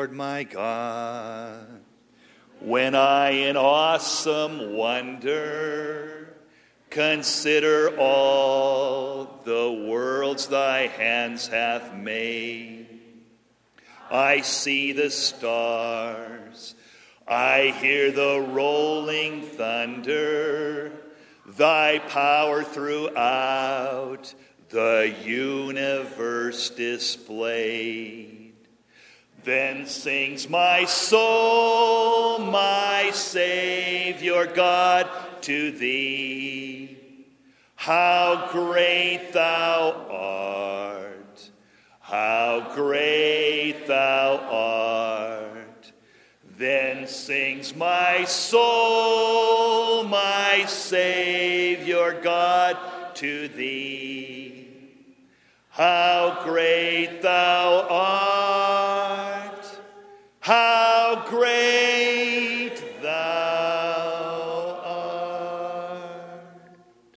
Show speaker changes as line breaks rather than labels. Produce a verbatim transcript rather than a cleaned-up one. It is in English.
Lord my God. When I in awesome wonder consider all the worlds thy hands hath made, I see the stars, I hear the rolling thunder, thy power throughout the universe displayed. Then sings my soul, my Savior God, to thee. How great thou art, how great thou art. Then sings my soul, my Savior God, to thee. How great thou art, how great